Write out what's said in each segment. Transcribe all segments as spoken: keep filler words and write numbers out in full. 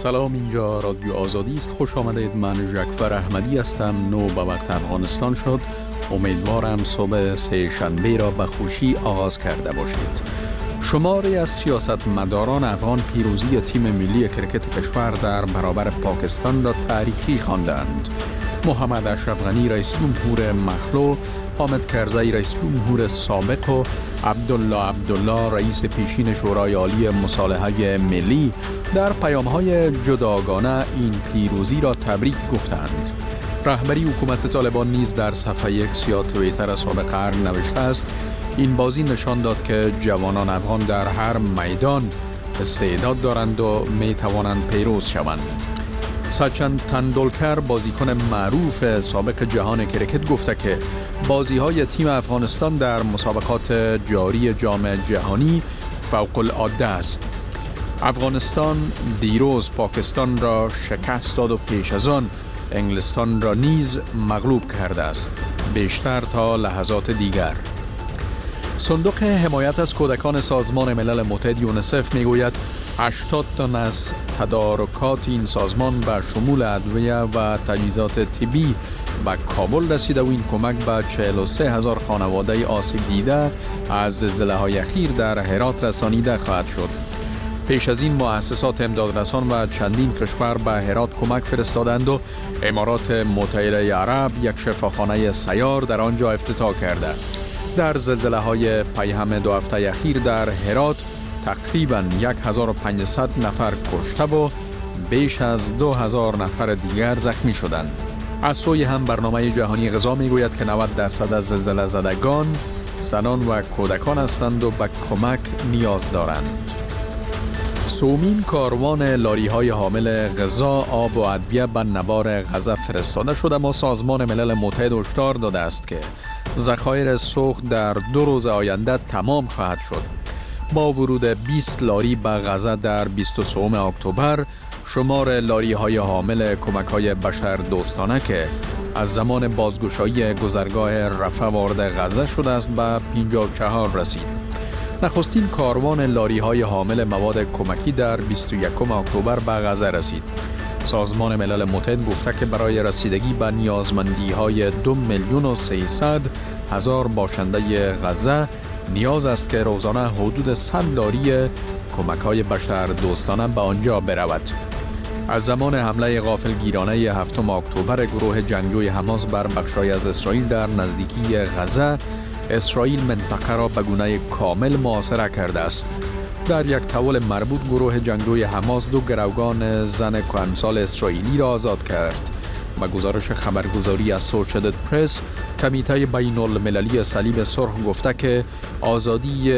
سلام، اینجا رادیو آزادی است. خوش آمدید. من جعفر احمدی هستم. نو به وقت افغانستان شد. امیدوارم صبح سه شنبه را به خوشی آغاز کرده باشید. شماری از سیاستمداران افغان پیروزی تیم ملی کرکت کشور در برابر پاکستان را تاریخی خواندند. محمد اشرف غنی رئیس جمهور مخلوع، حامد کرزی رئیس جمهور سابق و عبدالله عبدالله رئیس پیشین شورای عالی مصالحه ملی در پیام‌های جداگانه این پیروزی را تبریک گفتند. رهبری حکومت طالبان نیز در صفحه یک یا توییتر سابق قرن نوشته است: این بازی نشان داد که جوانان افغان در هر میدان استعداد دارند و می توانند پیروز شوند. سچن تندولکر، بازیکن معروف سابق جهان کرکت، گفته که بازی‌های تیم افغانستان در مسابقات جاری جام جهانی فوق العاده است. افغانستان دیروز پاکستان را شکست داد و پیش از آن انگلستان را نیز مغلوب کرده است. بیشتر تا لحظات دیگر. صندوق حمایت از کودکان سازمان ملل متحد یونیسف میگوید هشتاد تن از تدارکات این سازمان به شمول ادویه و تجهیزات طبی به کابل رسیده و این کمک به چهل و سه هزار خانواده آسیب دیده از زلزله‌های اخیر در هرات رسانیده خواهد شد. پیش از این مؤسسات امدادرسان و چندین کشور به هرات کمک فرستادند و امارات متحده عرب یک شفاخانه سیار در آنجا افتتاح کرده. در زلزله‌های پیهم دو هفته اخیر در هرات تقریباً هزار و پانصد نفر کشته و بیش از دو هزار نفر دیگر زخمی شدند. از سوی هم برنامه جهانی غذا میگوید که نود درصد از زلزله زدگان زنان و کودکان هستند و به کمک نیاز دارند. سومین کاروان لاری‌های حامل غذا، آب و ادویه به نوار غزه فرستاده شده، اما سازمان ملل متحد هشدار داده است که ذخایر سوخت در دو روز آینده تمام خواهد شد. با ورود بیست لاری به غزه در بیست و سوم اکتبر، شمار لاری‌های حامل کمک‌های بشر دوستانه که از زمان بازگشایی گذرگاه رفح وارد غزه شده است به پنجاه و چهار رسید. نخستین کاروان لاری‌های حامل مواد کمکی در بیست و یکم اکتبر به غزه رسید. سازمان ملل متحد گفته که برای رسیدگی به نیازمندی‌های دو میلیون و سیصد هزار باشنده غزه نیاز است که روزانه حدود صد لاری کمک‌های بشر دوستانه به آنجا برود. از زمان حمله غافلگیرانه هفتم اکتبر گروه جنگجوی حماس بر بخش‌های از اسرائیل در نزدیکی غزه، اسرائیل منطقه را به گونه کامل محاصره کرده است. در یک تول مربوط گروه جنگجوی حماس دو گروگان زن کهنسال اسرائیلی را آزاد کرد. با گزارش خبرگزاری اسوسییتد پرس، کمیته بین المللی صلیب سرخ گفته که آزادی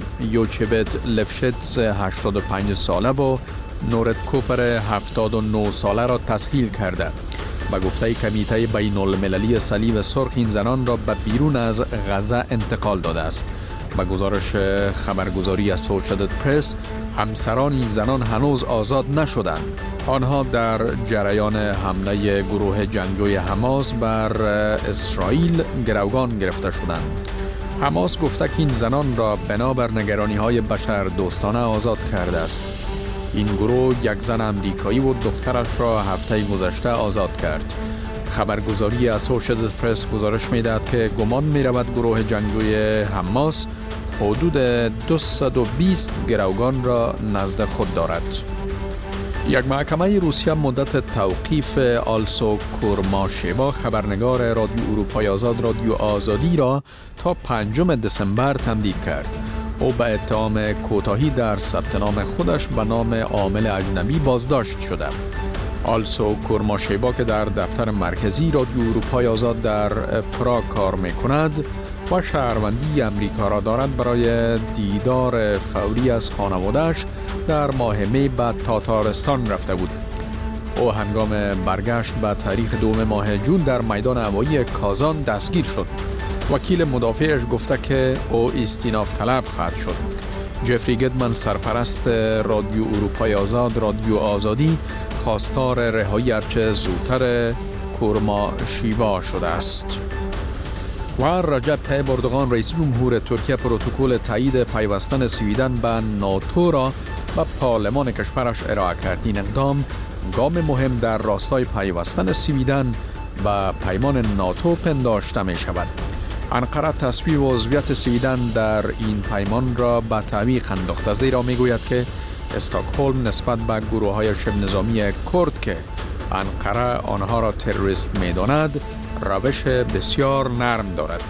یوچبت لفشتس هشتاد و پنج ساله و نورت کوپر هفتاد و نه ساله را تسهیل کرده. با گفته کمیته بین المللی صلیب سرخ، این زنان را به بیرون از غزه انتقال داده است. با گزارش خبرگزاری اسوسییتد پرس، همسران این زنان هنوز آزاد نشدند. آنها در جریان حمله گروه جنگجوی حماس بر اسرائیل گروگان گرفته شدند. حماس گفته که این زنان را بنابر نگرانی‌های بشر دوستانه آزاد کرده است. این گروه یک زن امریکایی و دخترش را هفته گذشته آزاد کرد. خبرگزاری اسوسییتد پرس گزارش می‌دهد که گمان می‌رود گروه جنگجوی حماس حدود دویست و بیست گروگان را نزد خود دارد. یک محکمه روسیه مدت توقیف آلسو کورماشیوا، خبرنگار رادیو اروپای آزاد رادیو آزادی را تا پنجم دسامبر تمدید کرد. او به اتهام کوتاهی در ثبت نام خودش به نام عامل اجنبی بازداشت شده. آلسو کورماشیوا که در دفتر مرکزی رادیو اروپای آزاد در پراگ کار می‌کند و شهروندی امریکا را دارد، برای دیدار فوری از خانواده‌اش در ماه می به تاتارستان رفته بود. او هنگام برگشت به تاریخ دوم ماه جون در میدان هوایی کازان دستگیر شد. وکیل مدافعش گفته که او استیناف طلب خواهد شد. جفری گدمن، سرپرست رادیو اروپای آزاد رادیو آزادی، خواستار رهایی هرچه زودتر کورماشیوا شده است. و رجب طیب اردوغان رئیس جمهور ترکیه پروتکل تایید پیوستن سویدن به ناتو را و پارلمان کشورش ارائه کرد. این اقدام گام مهم در راستای پیوستن سویدن و پیمان ناتو پنداشته می شود. انقره تصویب عضویت سویدن در این پیمان را به تعویق انداخته، زیرا می گوید که استکهلم نسبت به گروه های شبه نظامی کرد که انقره آنها را تروریست می داند روش بسیار نرم دارد.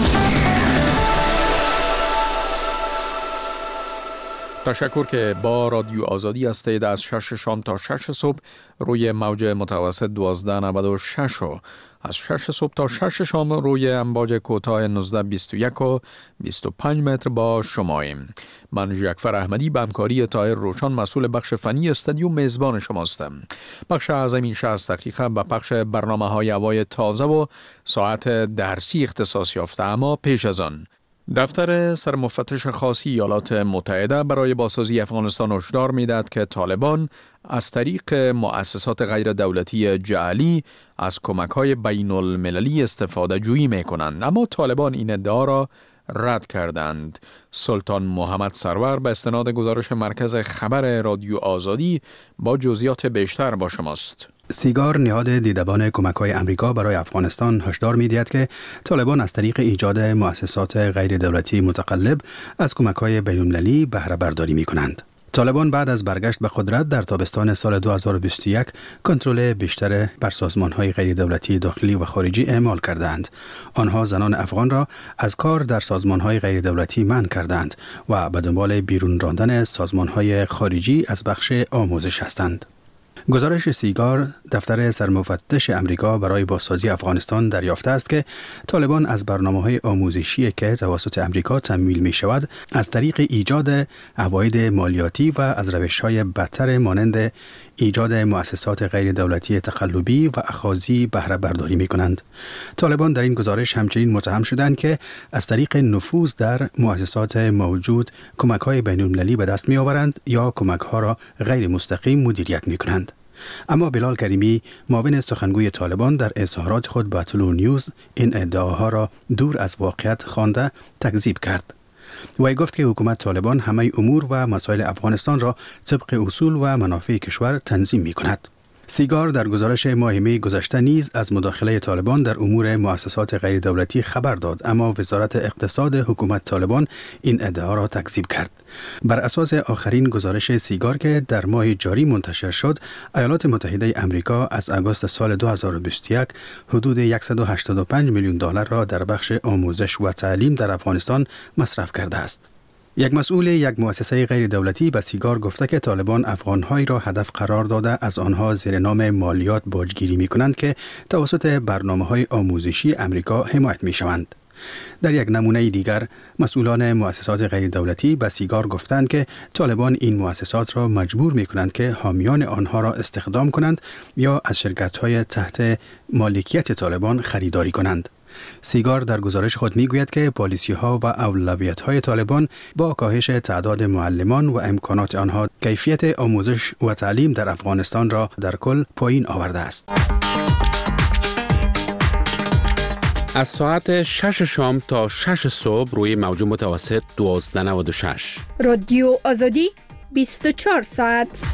تشکر که با رادیو آزادی هستید. از شش شام تا شش صبح روی موج متوسط دوازده نود و شش و از شش صبح تا شش شام روی امواج کوتاه نوزده بیست و یک و بیست و پنج متر با شماییم. من جعفر احمدی به همکاری طاهر روشن مسئول بخش فنی استودیو میزبان شماستم. بخش از این شصت دقیقه به پخش برنامه های هوای تازه و ساعت درسی اختصاص یافته. اما پیش از آن دفتر سرمفتش خاص ایالات متحده برای بازسازی افغانستان هشدار می‌دهد که طالبان از طریق مؤسسات غیر دولتی جعلی از کمک‌های بین المللی استفاده جویی می‌کنند، اما طالبان این ادعا را رد کردند. سلطان محمد سرور به استناد گزارش مرکز خبر رادیو آزادی با جزئیات بیشتر با شماست. سیگار نهاد دیدبان کمک‌های امریکا برای افغانستان هشدار می‌دهد که طالبان از طریق ایجاد مؤسسات غیر دولتی متقلب از کمک‌های بین‌المللی بهره برداری می‌کنند. طالبان بعد از برگشت به قدرت در تابستان سال دو هزار و بیست و یک کنترل بیشتر بر سازمان‌های غیر دولتی داخلی و خارجی اعمال کردند. آنها زنان افغان را از کار در سازمان‌های غیر دولتی منع کردند و به دنبال بیرون راندن سازمان‌های خارجی از بخش آموزش هستند. گزارش سیگار دفتر سرمفتش امریکا برای بازسازی افغانستان دریافته است که طالبان از برنامه‌های آموزشی که توسط امریکا تمویل می‌شود از طریق ایجاد عواید مالیاتی و از روش‌های بدتر مانند ایجاد مؤسسات غیر دولتی تقلبی و اخاذی بهره برداری می‌کنند. طالبان در این گزارش همچنین متهم شدند که از طریق نفوذ در مؤسسات موجود کمک‌های بین‌المللی به دست می‌آورند یا کمک‌ها را غیر مستقیم مدیریت می‌کنند. اما بلال کریمی معاون سخنگوی طالبان در اظهارات خود به طلوع نیوز این ادعاها را دور از واقعیت خوانده تکذیب کرد. وی گفت که حکومت طالبان همه امور و مسائل افغانستان را طبق اصول و منافع کشور تنظیم می کند. سیگار در گزارش ماه می گذشته نیز از مداخله طالبان در امور مؤسسات غیر دولتی خبر داد، اما وزارت اقتصاد حکومت طالبان این ادعا را تکذیب کرد. بر اساس آخرین گزارش سیگار که در ماه جاری منتشر شد، ایالات متحده امریکا از آگوست سال دو هزار و بیست و یک حدود صد و هشتاد و پنج میلیون دلار را در بخش آموزش و تعلیم در افغانستان مصرف کرده است. یک مسئول یک مؤسسه غیر دولتی به سیگار گفته که طالبان افغان‌هایی را هدف قرار داده از آنها زیر نام مالیات باجگیری می‌کنند که توسط برنامه‌های آموزشی امریکا حمایت می‌شوند. در یک نمونه دیگر مسئولان مؤسسات غیر دولتی به سیگار گفتند که طالبان این مؤسسات را مجبور می‌کنند که حامیان آنها را استخدام کنند یا از شرکت‌های تحت مالکیت طالبان خریداری کنند. سیگار در گزارش خود میگوید که پالیسی‌ها و اولویت‌های طالبان با کاهش تعداد معلمان و امکانات آنها کیفیت آموزش و تعلیم در افغانستان را در کل پایین آورده است. از ساعت شش شام تا شش صبح روی موج متوسط دوازده نود و شش رادیو آزادی بیست و چهار ساعت.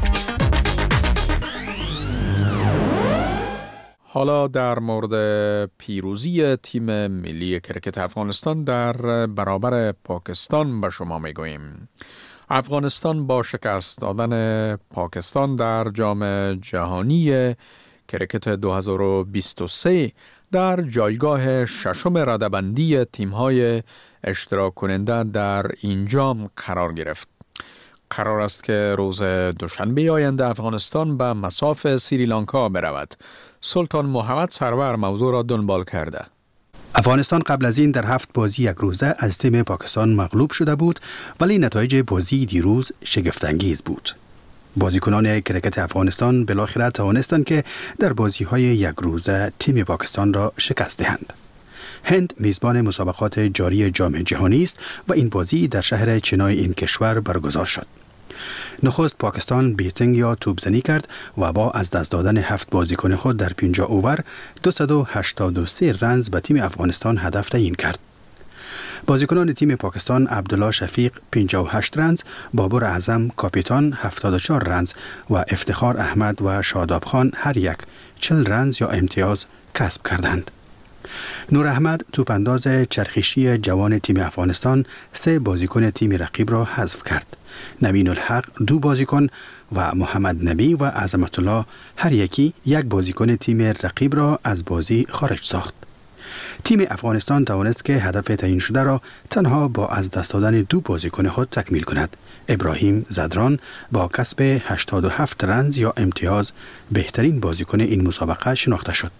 حالا در مورد پیروزی تیم ملی کرکت افغانستان در برابر پاکستان به شما میگوییم. افغانستان با شکست دادن پاکستان در جام جهانی کرکت دو هزار و بیست و سه در جایگاه ششم رده‌بندی تیم‌های اشتراک کننده در این جام قرار گرفت. قرار است که روز دوشنبه آینده افغانستان به مصاف سریلانکا برود. سلطان محمد سرور موضوع را دنبال کرده. افغانستان قبل از این در هفت بازی یک روزه از تیم پاکستان مغلوب شده بود، ولی نتایج بازی دیروز شگفت‌انگیز بود. بازیکنان کرکت افغانستان بالاخره توانستند که در بازی‌های یک روزه تیم پاکستان را شکست دهند. هند میزبان مسابقات جاری جام جهانی است و این بازی در شهر چنای این کشور برگزار شد. نخست پاکستان بیتینگ یا توپزنی کرد و با از دست دادن هفت بازیکن خود در پنجاه اوور دویست و هشتاد و سه رنز به تیم افغانستان هدف تعیین کرد. بازیکنان تیم پاکستان عبدالله شفیق پنجاه و هشت رنز، بابر اعظم کاپیتان هفتاد و چهار رنز و افتخار احمد و شاداب خان هر یک چهل رنز یا امتیاز کسب کردند. نور احمد توپانداز چرخشی جوان تیم افغانستان سه بازیکن تیم رقیب را حذف کرد. نوین الحق دو بازیکن و محمد نبی و عظمت الله هر یکی یک بازیکن تیم رقیب را از بازی خارج ساخت. تیم افغانستان توانست که هدف تعیین شده را تنها با از دست دادن دو بازیکن خود تکمیل کند. ابراهیم زدران با کسب هشتاد و هفت رنز یا امتیاز بهترین بازیکن این مسابقه شناخته شد.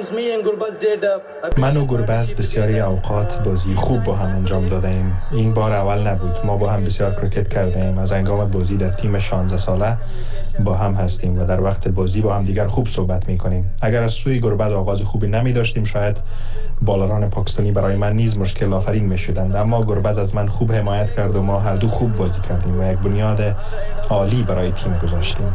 من و گربز بسیاری اوقات بازی خوب با هم انجام داده ایم. این بار اول نبود. ما با هم بسیار کریکت کرده ایم. از هنگام بازی در تیم شانزده ساله با هم هستیم و در وقت بازی با هم دیگر خوب صحبت می کنیم. اگر از سوی گربز آغاز خوبی نمی داشتیم شاید بالران پاکستانی برای من نیز مشکل آفرین می شدند، اما گربز از من خوب حمایت کرد و ما هر دو خوب بازی کردیم و یک بنیاد عالی برای تیم گذاشتیم.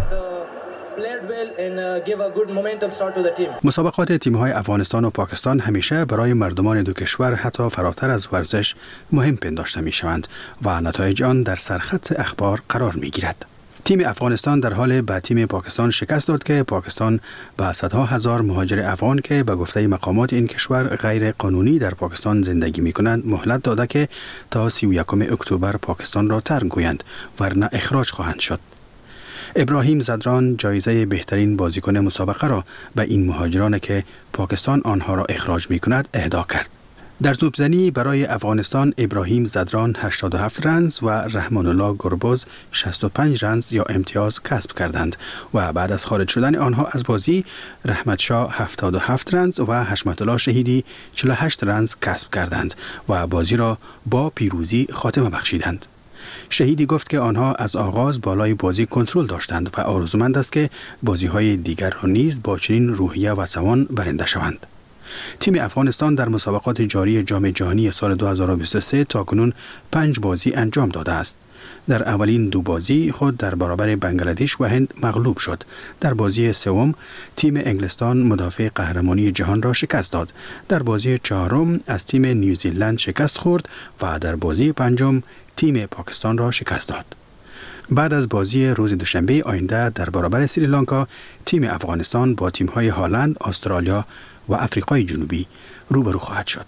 مسابقات تیم‌های افغانستان و پاکستان همیشه برای مردمان دو کشور حتی فراتر از ورزش مهم پنداشته می‌شوند و نتایج آن در سرخط اخبار قرار می‌گیرد. تیم افغانستان در حال به تیم پاکستان شکست داد که پاکستان به صدها هزار مهاجر افغان که به گفته مقامات این کشور غیر قانونی در پاکستان زندگی می‌کنند مهلت داده که تا سی و یکم اکتبر پاکستان را ترک گویند ورنه اخراج خواهند شد. ابراهیم زدران جایزه بهترین بازیکن مسابقه را به این مهاجران که پاکستان آنها را اخراج می‌کند اهدا کرد. در توپزنی برای افغانستان ابراهیم زدران هشتاد و هفت رنز و رحمان الله گربز شصت و پنج رنز یا امتیاز کسب کردند و بعد از خارج شدن آنها از بازی رحمت شاه هفتاد و هفت رنز و حشمت الله شهیدی چهل و هشت رنز کسب کردند و بازی را با پیروزی خاتمه بخشیدند. شهیدی گفت که آنها از آغاز بالای بازی کنترل داشتند و آرزومند است که بازی‌های دیگر را نیز با چنین روحیه و توان برنده شوند. تیم افغانستان در مسابقات جاری جام جهانی سال دو هزار و بیست و سه تاکنون پنج بازی انجام داده است. در اولین دو بازی خود در برابر بنگلادش و هند مغلوب شد. در بازی سوم تیم انگلستان مدافع قهرمانی جهان را شکست داد. در بازی چهارم از تیم نیوزیلند شکست خورد و در بازی پنجم تیم پاکستان را شکست داد. بعد از بازی روز دوشنبه آینده در برابر سریلانکا تیم افغانستان با تیم‌های هلند، استرالیا و آفریقای جنوبی روبرو خواهد شد.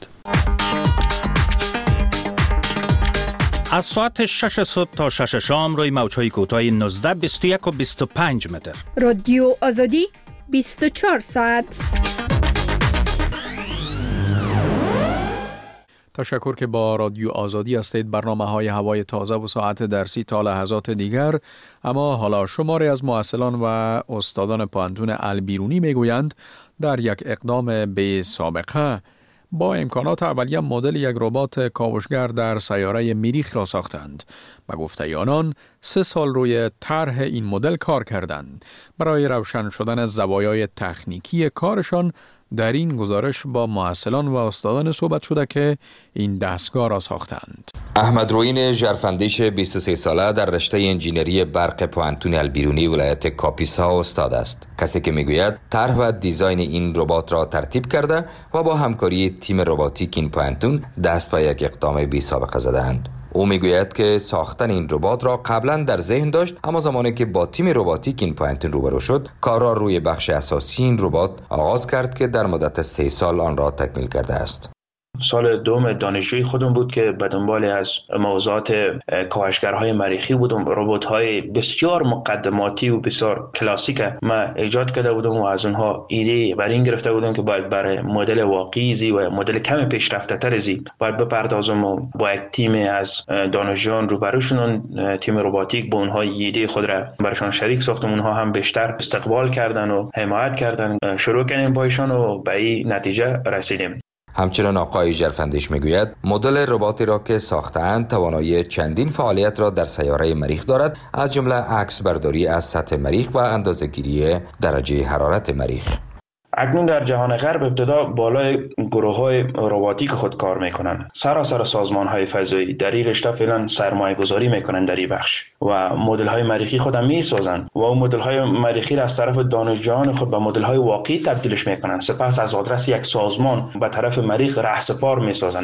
از ساعت شش صبح تا شش شام روی موج‌های کوتاه نوزده، بیست و یک و بیست و پنج متر. رادیو آزادی بیست و چهار ساعت. تشکر که با رادیو آزادی هستید. برنامه‌های هوای تازه و ساعت درسی تا لحظات دیگر. اما حالا شماری از محصلان و استادان پوهنتون البیرونی میگویند در یک اقدام بی سابقه با امکانات اولیه مدل یک ربات کاوشگر در سیاره مریخ را ساختند. به گفته آنان سه سال روی طرح این مدل کار کردند. برای روشن شدن زوایای تکنیکی کارشان در این گزارش با محصلان و استادان صحبت شده که این دستگاه را ساختند. احمد روین ژرفندیش بیست و سه ساله در رشته انجینری برق پوهنتون البیرونی ولایت کاپیسا استاد است. کسی که میگوید طرح و دیزاین این ربات را ترتیب کرده و با همکاری تیم رباتیک این پوهنتون دست به یک اقدام بی سابقه زدند. او میگوید که ساختن این ربات را قبلا در ذهن داشت، اما زمانی که با تیم رباتیک این پوهنتون روبرو شد کار را روی بخش اساسی این ربات آغاز کرد که در مدت سه سال آن را تکمیل کرده است. سال دوم دانشجویی خودم بود که به دنبال از موضوعات کاوشگرهای مریخی بودم. ربات‌های بسیار مقدماتی و بسیار کلاسیک ما ایجاد کرده بودم و از اونها ایده بر این گرفته بودم که باید برای مدل واقعی زی و مدل کم پیشرفته تر زی باید بپردازم و با یک تیم از دانشجویان روبرو شدن. تیم رباتیک با اونها ایده خود را برشان شریک ساختم، اونها هم بیشتر استقبال کردن و حمایت کردن. شروع کردیم با ایشان و به این نتیجه رسیدیم. همچنین آقای ژرفندیش میگوید مدل رباتی را که ساختند توانایی چندین فعالیت را در سیاره مریخ دارد، از جمله عکس برداری از سطح مریخ و اندازه‌گیری درجه حرارت مریخ. اکنون در جهان غرب ابتدا بالای گروه‌های رباتیک خود کار میکنن. سراسر سازمان‌های فضایی در این رشته فعلا سرمایه‌گذاری میکنن در این بخش و مدل‌های مریخی خود هم میسازن و اون مدل‌های مریخی را از طرف دانشجویان خود به مدل‌های واقعی تبدیلش میکنن. سپس از آدرس یک سازمان به طرف مریخ رهسپار میسازن.